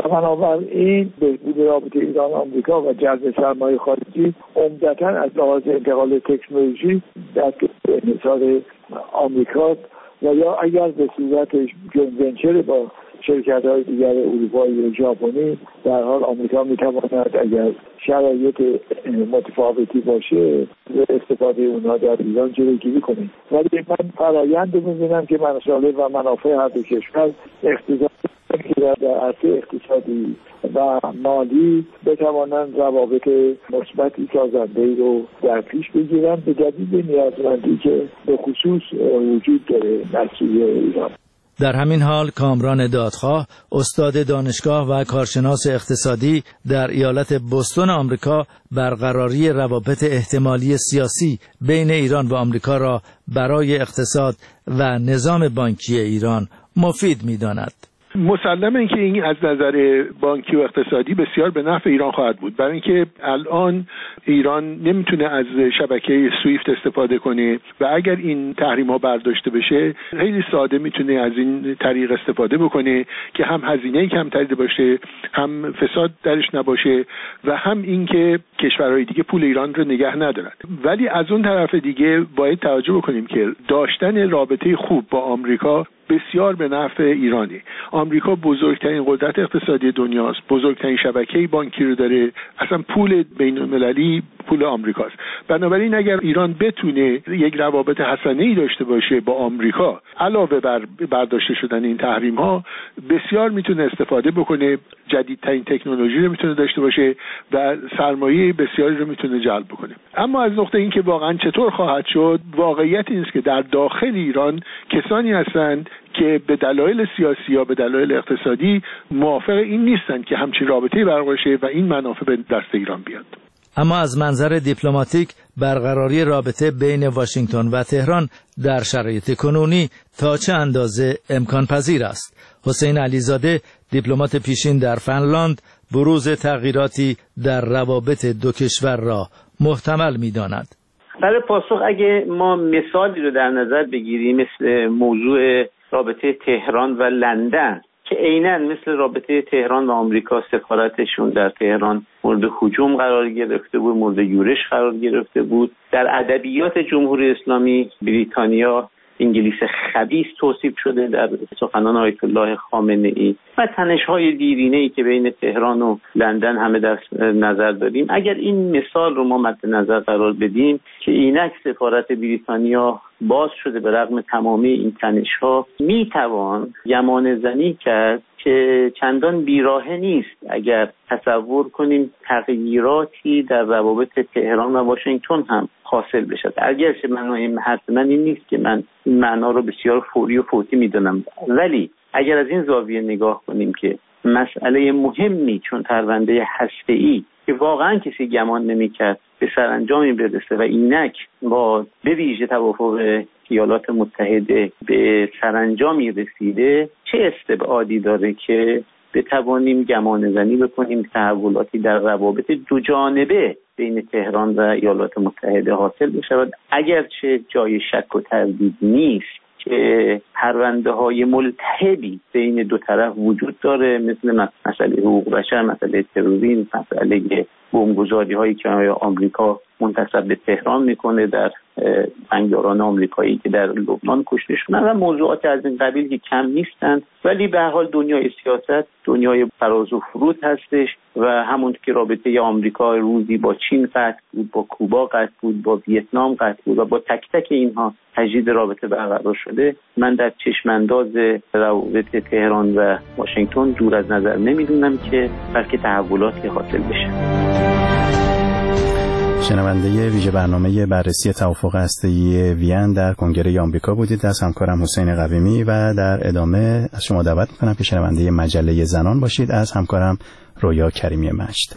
بنابراین بهبود رابطه ایران آمریکا و جذب سرمایه خارجی عمدتاً از لحاظ انتقال تکنولوژی در انحصار آمریکا و یا اگر به صورت جوینت ونچر با شرکت‌های دیگر اروپایی و ژاپنی، در حال آمریکا می‌تواند اگر شرایط متفاوتی باشه استفاده اونها در ایران جلوگیری کنه. ولی من فرآیند می‌بینم که مصالح و منافع هر دو کشور اقتضا در عرصه اقتصادی و مالی بتوانند روابط مثبتی سازنده‌ای رو در پیش بگیرن به دلیل نیازمندی که به خصوص وجود داره در سوی ایران. در همین حال کامران دادخواه، استاد دانشگاه و کارشناس اقتصادی در ایالت بوستون آمریکا، برقراری روابط احتمالی سیاسی بین ایران و آمریکا را برای اقتصاد و نظام بانکی ایران مفید می‌داند. مسلمه که این از نظر بانکی و اقتصادی بسیار به نفع ایران خواهد بود، برای اینکه الان ایران نمیتونه از شبکه سویفت استفاده کنه و اگر این تحریم ها برداشته بشه خیلی ساده میتونه از این طریق استفاده بکنه که هم هزینه کمتری باشه، هم فساد درش نباشه و هم اینکه کشورهای دیگه پول ایران رو نگه ندارن. ولی از اون طرف دیگه باید توجه بکنیم که داشتن رابطه خوب با آمریکا بسیار به نفع ایرانه. آمریکا بزرگترین قدرت اقتصادی دنیاست، بزرگترین شبکه بانکی رو داره، اصلا پول بین‌المللی پول آمریکاست. بنابراین اگر ایران بتونه یک روابط حسنه‌ای داشته باشه با آمریکا علاوه بر برداشته شدن این تحریم ها، بسیار میتونه استفاده بکنه، جدیدترین تکنولوژی رو میتونه داشته باشه و سرمایه بسیاری رو میتونه جلب بکنه. اما از نقطه اینکه واقعا چطور خواهد شد، واقعیت این است که در داخل ایران کسانی هستند که به دلایل سیاسی یا به دلایل اقتصادی موافق این نیستند که همچین رابطه‌ای برقرار شه و این منافع به دست ایران بیاد. اما از منظر دیپلماتیک برقراری رابطه بین واشنگتن و تهران در شرایط کنونی تا چه اندازه امکان پذیر است؟ حسین علیزاده، دیپلمات پیشین در فنلاند، بروز تغییراتی در روابط دو کشور را محتمل می‌داند. برای پاسخ اگه ما مثالی رو در نظر بگیریم مثل موضوع رابطه تهران و لندن که عیناً مثل رابطه تهران و آمریکا، سفارتشون در تهران مورد هجوم قرار گرفته بود، مورد یورش قرار گرفته بود. در ادبیات جمهوری اسلامی بریتانیا انگلیس خبیث توصیف شده در سخنان آیت الله خامنه‌ای و تنش‌های دیرینه‌ای که بین تهران و لندن همه در نظر داریم. اگر این مثال رو ما مد نظر قرار بدیم که اینک سفارت بریتانیا باز شده به رغم تمامی این تنش‌ها، میتوان گمان زنی کرد که چندان بیراهه نیست اگر تصور کنیم تغییراتی در روابط تهران و واشنگتن هم حاصل بشد. اگرچه حرف من این نیست که من این معنا رو بسیار فوری و فوتی میدونم، ولی اگر از این زاویه نگاه کنیم که مسئله مهمی چون پرونده هسته‌ای که واقعا کسی گمان نمی‌کرد به سرانجامی برسه و اینک با به ویژه توافق ایالات متحده به سرانجامی رسیده، چه استبعادی داره که بتوانیم گمان زنی بکنیم تحولاتی در روابط دو جانبه بین تهران و ایالات متحده حاصل بشود، اگرچه جای شک و تردید نیست که پرونده های ملتهبی بین دو طرف وجود داره، مثل مسئله حقوق بشر، مسئله تروریسم، مسئله بمبگذاری هایی که آمریکا منتسب به تهران میکنه در جنگجویان آمریکایی که در لبنان کشته شدن و موضوعات از این قبیل که کم نیستند. ولی به هر حال دنیای سیاست دنیای فراز و فرود هستش و همون که رابطه آمریکا روزی با چین قطع بود، با کوبا قطع بود، با ویتنام قطع بود و با تک تک اینها تجدید رابطه برقرار شده، من در چشم انداز روابط تهران و واشنگتن دور از نظر نمیدونم که بلکه تحولاتی حاصل بشه. شنونده ویژه برنامه بررسی توافق هسته‌ای وین در کنگره آمریکا بودید. از همکارم حسین قویمی و در ادامه از شما دعوت می‌کنم که شنونده مجله زنان باشید از همکارم رویا کریمی مجد.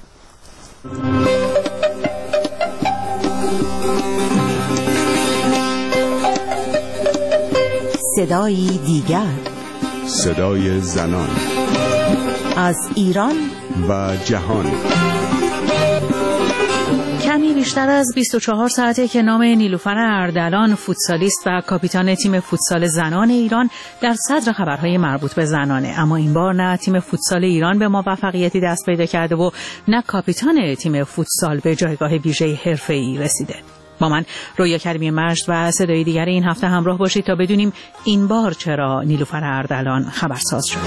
صدای دیگر، صدای زنان از ایران و جهان. کمی بیشتر از 24 ساعته که نام نیلوفر اردلان، فوتسالیست و کاپیتان تیم فوتسال زنان ایران در صدر خبرهای مربوط به زنانه، اما این بار نه تیم فوتسال ایران به موفقیتی دست پیدا کرده و نه کاپیتان تیم فوتسال به جایگاه ویژه حرفه‌ای رسیده. با من رویا کریمی مجد و صدای دیگر این هفته همراه باشید تا بدونیم این بار چرا نیلوفر اردلان خبرساز شد.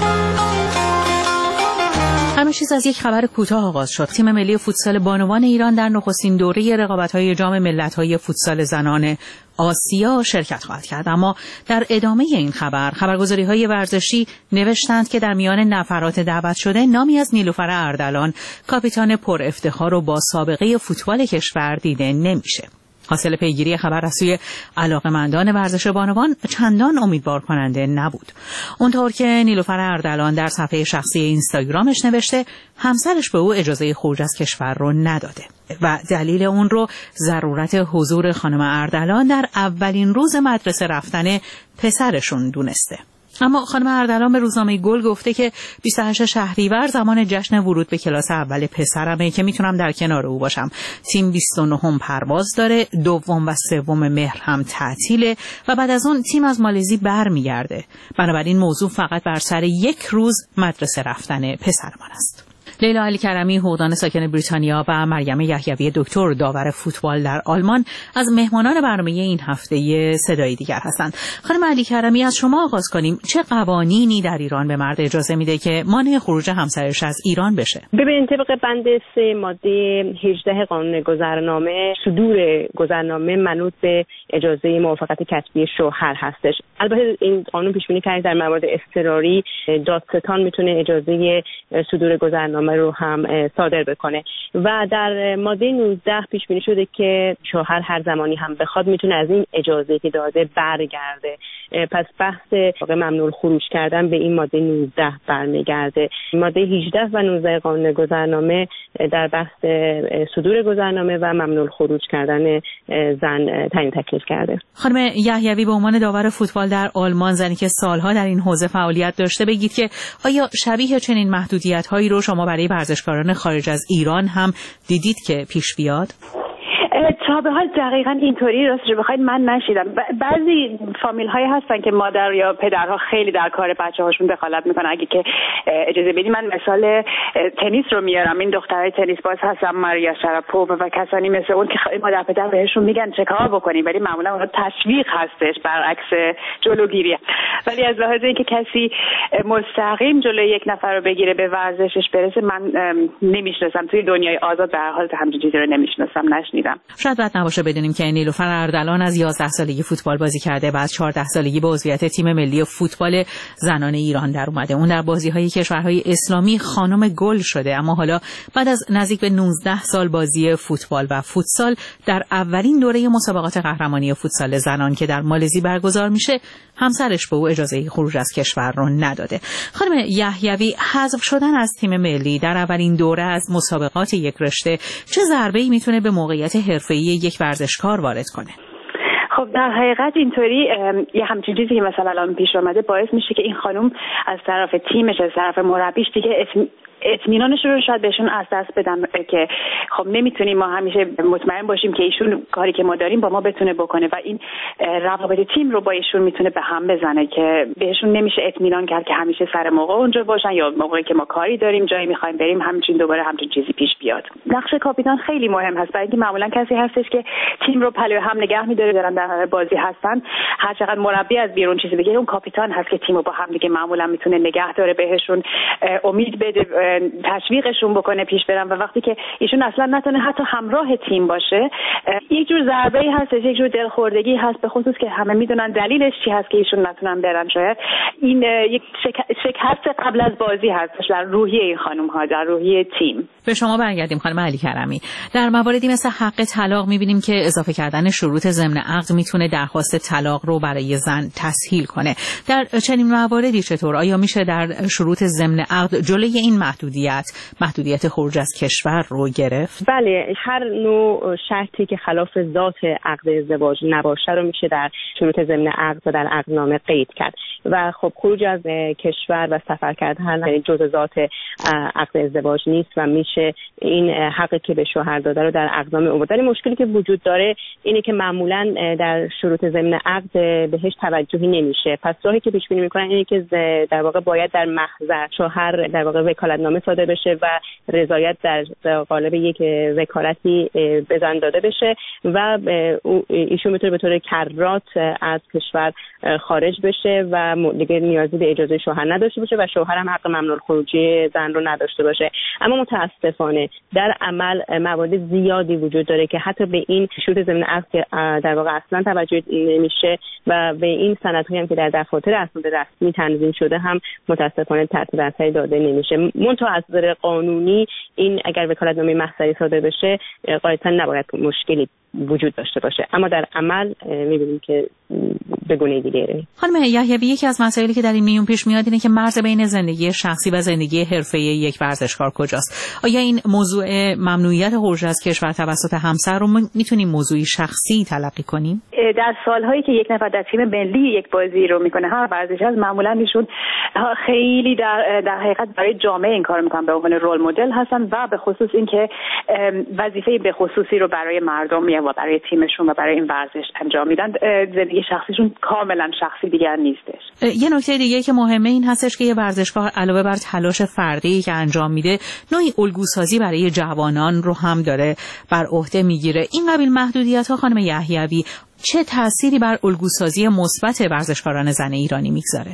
همه چیز از یک خبر کوتاه آغاز شد. تیم ملی فوتسال بانوان ایران در نخستین دوره رقابت‌های جام ملت‌های فوتسال زنان آسیا شرکت خواهد کرد، اما در ادامه این خبرگزاری‌های ورزشی نوشتند که در میان نفرات دعوت شده نامی از نیلوفر اردلان، کاپیتان پر افتخار و با سابقه فوتبال کشور دیده نمیشه. حاصل پیگیری خبر از سوی علاقه‌مندان ورزش بانوان چندان امیدوار کننده نبود. اونطور که نیلوفر اردلان در صفحه شخصی اینستاگرامش نوشته همسرش به او اجازه خروج از کشور رو نداده و دلیل اون رو ضرورت حضور خانم اردلان در اولین روز مدرسه رفتن پسرشون دونسته. اما خانم اردلان به روزنامه گل گفته که 28 شهریور زمان جشن ورود به کلاس اول پسرمه که میتونم در کنار او باشم. تیم 29 پرواز داره، دوم و سوم مهر هم تعطیله و بعد از اون تیم از مالزی برمیگرده. بنابراین موضوع فقط بر سر یک روز مدرسه رفتن پسرمان است. لیلا علی کرمی، حقوقدان ساکن بریتانیا، و مریم یحیوی، دکتر داور فوتبال در آلمان، از مهمانان برنامه این هفته صدای دیگر هستند. خانم علی کرمی، از شما آغاز کنیم. چه قوانینی در ایران به مرد اجازه میده که مانع خروج همسرش از ایران بشه؟ ببینید، طبق بند 3 ماده 18 قانون گذرنامه، صدور گذرنامه منوط به اجازه موافقت کتبی شوهر هستش. البته این قانون پیش بینی کرده در موارد اضطراری دادستان میتونه اجازه صدور گذرنامه رو هم صادر بکنه و در ماده 19 پیش بینی شده که شوهر هر زمانی هم بخواد میتونه از این اجازه که داده برگرده. پس بحث ممنوع خروج کردن به این ماده 19 برمیگرده. ماده 18 و 19 قانون گذرنامه در بحث صدور گذرنامه و ممنوع خروج کردن زن تعیین تکلیف کرده. خانم یحیوی، به عنوان داور فوتبال در آلمان، زنی که سالها در این حوزه فعالیت داشته، بگید که آیا شبیه چنین محدودیت‌هایی رو شما برای ورزشکاران خارج از ایران هم دیدید که پیش بیاد؟ تا به حال دقیقاً اینطوری راستش بخواید من نشیدم. بعضی فامیل های هستن که مادر یا پدرها خیلی در کار بچه هاشون دخالت میکنن. اگه که اجازه بدید من مثال تنیس رو میارم. این دخترای تنیس باز هستن، ماریا شراپووا و کسانی مثل اون که مادر پدر بهشون میگن چه کار بکنیم، ولی معمولا اونها تشویق هستش برعکس جلوگیری. ولی از لحاظ اینکه کسی مستقیم جلوی یک نفر رو بگیره به ورزشش برسه، من نمیشناسم. توی دنیای آزاد به هر حال همچین چیزی رو نمیشناسم، نشنیدم. شاید بد نباشه بدونیم که نیلوفر اردلان از 11 سالگی فوتبال بازی کرده و از 14 سالگی به عضویت تیم ملی فوتبال زنان ایران در اومده. اون در بازی‌های کشورهای اسلامی خانم گل شده، اما حالا بعد از نزدیک به 19 سال بازی فوتبال و فوتسال در اولین دوره مسابقات قهرمانی فوتسال زنان که در مالزی برگزار میشه، همسرش به او اجازه خروج از کشور رو نداده. خانم یحیوی، حذف شدن از تیم ملی در اولین دوره از مسابقات یک رشته چه ضربه‌ای میتونه به موقعیت حرفه‌ای یک ورزشکار وارد کنه؟ خب در حقیقت اینطوری یه همچین چیزی که مثلا الان پیش اومده باعث میشه که این خانم از طرف تیمش، از طرف مربیش دیگه اطمینانش رو شاید بهشون از دست بدن که خب نمیتونیم ما همیشه مطمئن باشیم که ایشون کاری که ما داریم با ما بتونه بکنه و این روابط تیم رو با ایشون میتونه به هم بزنه که بهشون نمیشه اطمینان کرد که همیشه سر موقع اونجا باشن یا موقعی که ما کاری داریم جایی میخوایم بریم همچین دوباره همچین چیزی پیش بیاد. نقش کاپیتان خیلی مهم هست، برای اینکه معمولا کسی هستش که تیم رو پلوی هم نگه می‌داره، دارن در بازی هستن، هر چقدر مربی از بیرون چیزی بگه اون کاپیتان هست که تیم رو با هم دیگه معمولا میتونه نگه داره، بهشون امید بده، تشویقشون بکنه پیش برن و وقتی که ایشون اصلا نتونه حتی همراه تیم باشه، یک جور ضربه‌ای هست، یک جور دلخوردگی هست، به خصوص که همه میدونن دلیلش چی هست که ایشون نتونن برن. شاید این یک شکست قبل از بازی هست در روحیه این خانم ها، در روحیه تیم. به شما برگردیم خانم علی کرمی. در مواردی مثل حق طلاق میبینیم که اضافه کردن شروط ضمن عقد میتونه درخواست طلاق رو برای زن تسهیل کنه. در چنین مواردی چطور؟ آیا میشه در شروط ضمن عقد جلوی این محدودیت خروج از کشور رو گرفت؟ بله، هر نوع شرطی که خلاف ذات عقد ازدواج نباشه رو میشه در شروط ضمن عقد و در عقدنامه قید کرد و خب خروج از کشور و سفر کردن جزء ذات عقد ازدواج نیست و میشه نمیشه این حقی که به شوهر داده رو در اقدام او. ولی مشکلی که وجود داره اینه که معمولا در شروط ضمن عقد بهش توجهی نمیشه. پس راهی که پیش بینی میکنن اینه که در واقع باید در محضر شوهر در واقع وکالتنامه صادر بشه و رضایت در قالب یک وکالتی به زن داده بشه و ایشون میتونه به طور کرات از کشور خارج بشه و دیگه نیازی به اجازه شوهر نداشته باشه و شوهر هم حق ممنوع الخروجی زن رو نداشته باشه. اما متاسفانه در عمل موارد زیادی وجود داره که حتی به این شروط ضمن عقد در واقع اصلا توجه نمیشه و به این سندهایی هم که در دفاتر اسناد رسمی تنظیم شده هم متاسفانه ترتیب اثری داده نمیشه. منتها از نظر قانونی این اگر وکالتنامه محضری صادر بشه قاعدتا نباید مشکلی وجود داشته باشه، اما در عمل می‌بینیم که به گونه دیگه. خانم یحیوی، یکی از مسائلی که در این میون پیش میاد اینه که مرز بین زندگی شخصی و زندگی حرفه‌ای یک ورزشکار کجاست؟ آیا این موضوع ممنوعیت خروج از کشور توسط همسر رو میتونیم موضوعی شخصی تلقی کنیم؟ در سالهایی که یک نفر در تیم ملی یک بازی رو میکنه، هر ورزشی از معمولا ایشون خیلی در حقیقت برای جامعه این کارو میکنن، به عنوان رول مدل هستن و به خصوص اینکه وظیفه به خصوصی رو برای مردم و برای تیمشون و برای این ورزش انجام میدن. زندگی شخصیشون کاملا شخصی دیگر نیستش. یه نکته دیگه که مهمه این هستش که یه ورزشکار علاوه بر تلاش فردی که انجام میده، نوعی الگوسازی برای جوانان رو هم داره بر عهده میگیره. این قبیل محدودیت‌ها خانم یحیوی چه تأثیری بر الگوسازی مثبت ورزشکاران زن ایرانی میگذاره؟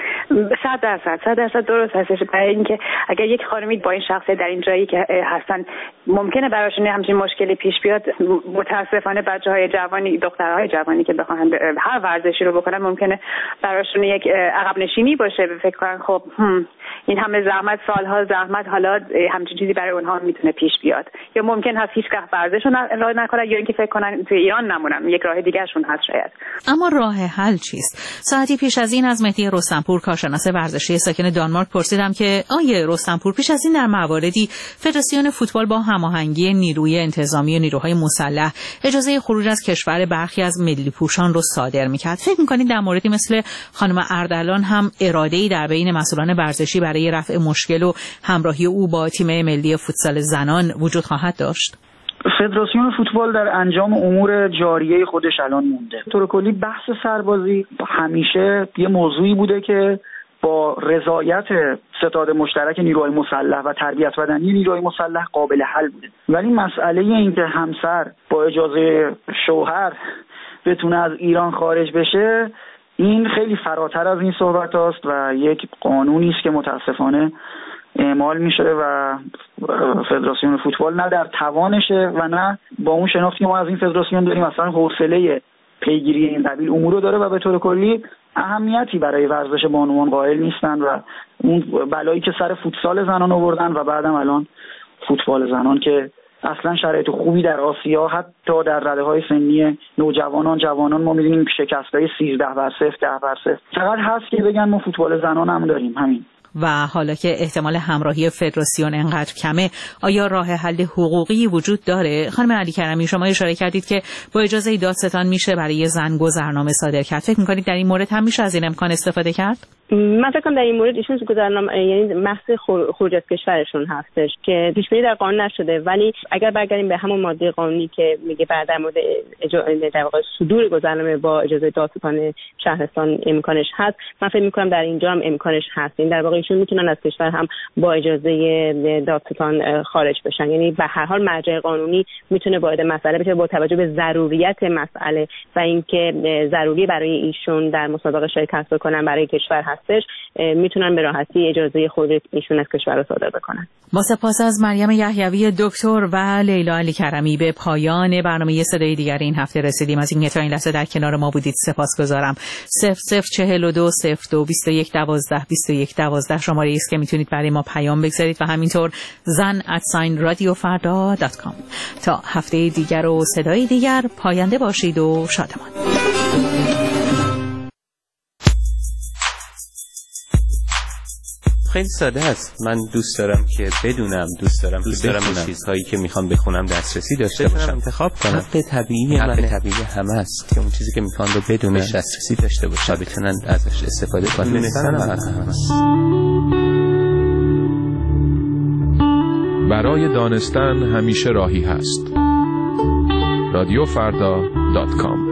100% درست هستش. برای اینکه اگر یک خانمی با این شخصیت در این جایی که هستن ممکنه براشون همچین مشکلی پیش بیاد، متاسفانه بچه‌های جوانی، دخترهای جوانی که بخوان هر ورزشی رو بکنن ممکنه براشون یک عقب نشینی باشه. فکر کنن خب این همه زحمت، سالها زحمت، حالا همچین چیزی برای اونها میتونه پیش بیاد، یا ممکن هست هیچ وقت ورزش رو راه نکنن یا اینکه فکر کنن توی ایران نمونن. یک راه دیگه شون هست شاید. اما راه حل چیست؟ ساعتی پیش از این از مهدی رستمپور، کارشناس ورزشی ساکن دانمارک، پرسیدم که آیا رستمپور پیش از این در مواردی فدراسیون فوتبال با هماهنگی نیروی انتظامی و نیروهای مسلح اجازه خروج از کشور برخی از ملی پوشان رو صادر میکرد؟ فکر میکنید در موردی مثل خانم اردلان هم اراده‌ای در بین مسئولان ورزشی برای رفع مشکل و همراهی او با تیم ملی فوتسال زنان وجود خواهد داشت؟ فدراسیون فوتبال در انجام امور جاریه خودش الان مونده. طور کلی بحث سربازی همیشه یه موضوعی بوده که با رضایت ستاد مشترک نیروهای مسلح و تربیت بدنی نیروهای مسلح قابل حل بوده، ولی مسئله این که همسر با اجازه شوهر بتونه از ایران خارج بشه، این خیلی فراتر از این صحبت هاست و یک قانونی است که متاسفانه اعمال میشه و فدراسیون فوتبال نه در توانشه و نه با اون شناختی که ما از این فدراسیون داریم اصلا حوصله پیگیری این قبیل امور رو داره و به طور کلی اهمیتی برای ورزش بانوان قائل نیستن و اون بلایی که سر فوتسال زنان آوردن و بعدم الان فوتبال زنان که اصلا شرایط خوبی در آسیا حتی در رده‌های سنی نوجوانان جوانان ما می‌بینیم شکست‌های 13-0 10-0 فقط هست که بگن ما فوتبال زنان هم داریم. همین. و حالا که احتمال همراهی فدراسیون انقدر کمه، آیا راه حل حقوقی وجود داره؟ خانم علی کرمی، شما اشاره کردید که با اجازه دادستان میشه برای زن گذرنامه صادر کرد. فکر می‌کنید در این مورد هم میشه از این امکان استفاده کرد؟ من فکر کنم در این مورد ایشون گذرنامه یعنی محض خروج از کشورشون هستش که پیش بینی در قانون نشده، ولی اگر برگردیم به همون ماده قانونی که میگه بعد در مورد در واقع صدور گذرنامه با اجازه دادستان شهرستان امکانش هست، من فکر می‌کنم در اینجا هم امکانش هست. این در واقع ایشون میتونن از کشور هم با اجازه دادستان خارج بشن، یعنی به هر حال مرجع قانونی میتونه وارد مسئله بشه با توجه به ضروریت مسئله و اینکه ضروری برای ایشون در مسابقه شرکت بکنن برای کشور هستش، میتونن به راحتی اجازه خروج ایشون از کشور رو صادر بکنن. با سپاس از مریم یحیوی دکتر و لیلا علی کرمی به پایان برنامه صدای دیگر این هفته رسیدیم. از اینکه تا این لحظه در کنار ما بودید سپاسگزارم. 0042 02 21 12 21 12 شماره است که میتونید برای ما پیام بگذارید و همینطور zan@radiofarda.com. تا هفته دیگر و صدای دیگر پاینده باشید و شادمان. خیلی ساده است. من دوست دارم که بدونم، دوست دارم چیزهایی که میخوام بخونم دسترسی داشته باشم، انتخاب کنم. حق طبیعی همه است که اون چیزی که میخوام رو بدونم دسترسی داشته باشم و بتونن ازش استفاده کنن. برای دانستن همیشه راهی هست. رادیوفردا.com